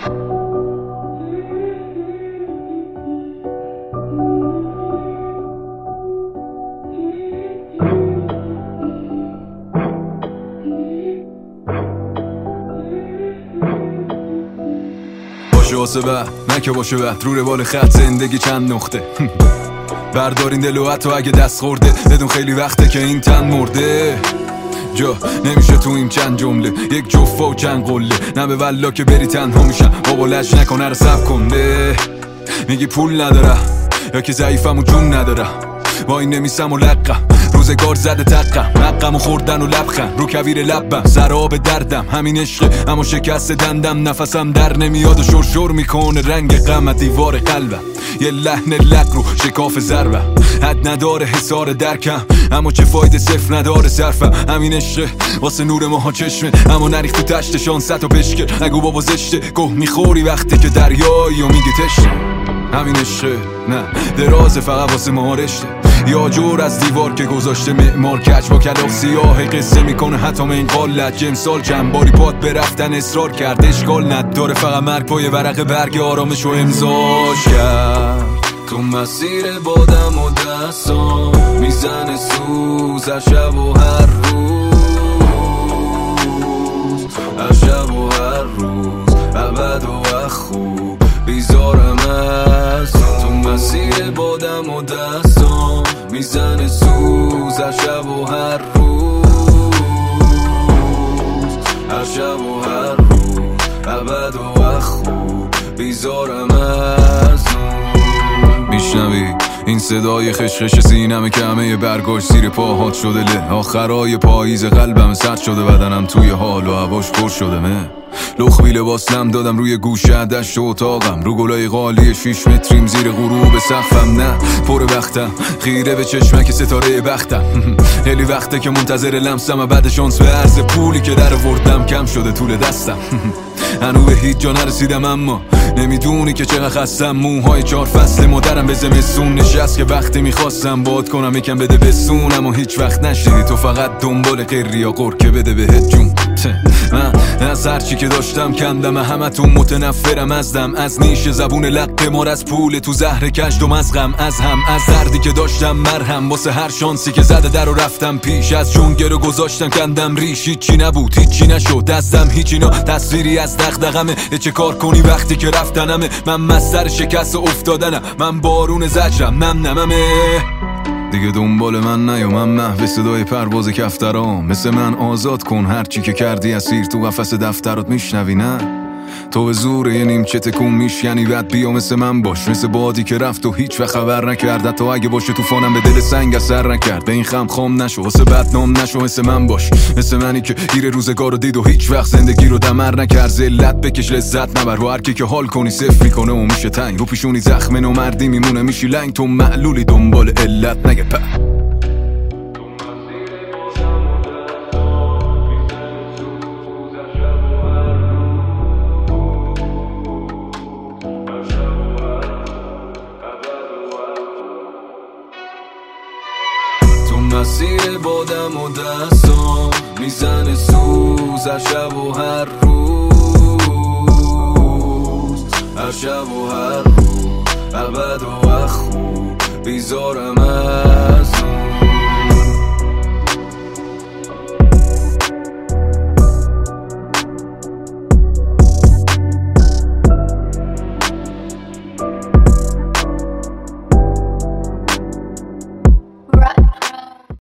باشه واسه بعد نه که باشه بعد رو روال خط زندگی چند نقطه بردارین دل و حتی اگه دست خورده بدون خیلی وقته که این تن مرده جا نمیشه تو این چند جمله یک جفا و چند قله نه به والله که بری تنها میشم بابا لج نکنه رو سب کنده میگی پول ندارم یا که ضعیفم و جون ندارم وای نمیسم و لقم روزگار زده تقم مقم و خوردن و لبخم رو کویر لبم سراب دردم همین عشقه اما شکست دندم نفسم در نمیاد و شرشر میکنه رنگ غم دیوار قلبم یه لحن لق رو شکاف ضربم حد نداره حسار درکم اما چه فایده صفر نداره صرفم همین عشقه واسه نور ماها چشمه اما نریخت تو تشت شانست و بشکر نگو بابا زشته گه میخوری وقتی که دریایی و میگی تشته همین عشقه نه درازه فقط واسه ما رشته یا جور از دیوار که گذاشته معمار کج با کلاغ سیاه قصه میکنه حتی این قالت جمسال چند باری پاد برفتن اصرار کرد اشکال نداره فقط مرگ پای ورق برگ آرامش و امضاش کرد تو مسیر بادم و دستام میزنه سوز هر شب و هر روز هر شب و هر روز ابد و خوب بیزارم از تو مسیر بادم و دستام میزنه سوز هر شب و هر روز هر شب و هر روز ابد و خوب بیزارم از میشنوی این صدای خشخش سینمه که همه برگاش زیر پاهات شده له آخرای پاییز قلبم سرد شده بدنم توی حال و هواش پر شده مه لخبی لباس نم دادم روی گوشه دشت و اتاقم رو گلای قالی 6 متریم زیر غروب سقفم نه پر وقتم خیره به چشمک ستاره بختم خیلی وقته که منتظر لمسم و بعد شانس به عرض پولی که در وردم کم شده طول دستم هنو به هیچ جا نرسیدم اما نمیدونی که چقدر خستم موهای 4 فصل مادرم به زمستون نشست که وقتی میخواستم باد کنم یکم بده بسون اما هیچ وقت نشدی تو فقط دنبال قری یا قر که بده بهت جون من از هرچی که داشتم کندم همتون متنفرم ازدم از نیش زبون لق مار از پول تو زهر کشدم از غم از هم از دردی که داشتم مرهم واسه هر شانسی که زده در و رفتم پیش از جونگر رو گذاشتم کندم ریش هیچی نبود هیچی نشد دستم هیچی نا تصویری از دغدغمه چه کار کنی وقتی که رفتنمه من مستر شکست افتادنم من بارون زجرم نمه دیگه دنبال من نیا من محو صدای پرواز کفترام مثل من آزاد کن هرچی که کردی اسیر تو قفس دفترات میشنوی نه تو به زور یه نیمچه تکون میشکنی بعد بیا مثل من باش مثل بادی که رفت و هیچ وقت خبر نکرد تا اگه باشه طوفانم به دل سنگ اثر نکرد به این خم نشو واسه بدنام نشو مثل من باش مثل منی که گیر روزگار رو دید و هیچ وقت زندگی رو دمر نکرد ذلت بکش لذت نبر و هر کی که حال کنی صفر میکنه و میشه تنگ رو پیشونی زخم نو مردی میمونه میشی لنگ تو معلولی دنبال علت نگه مسیر بادم و دستام میزنه سوز هر شب و هر روز هر شب و هر روز ابد و خوب بیزارم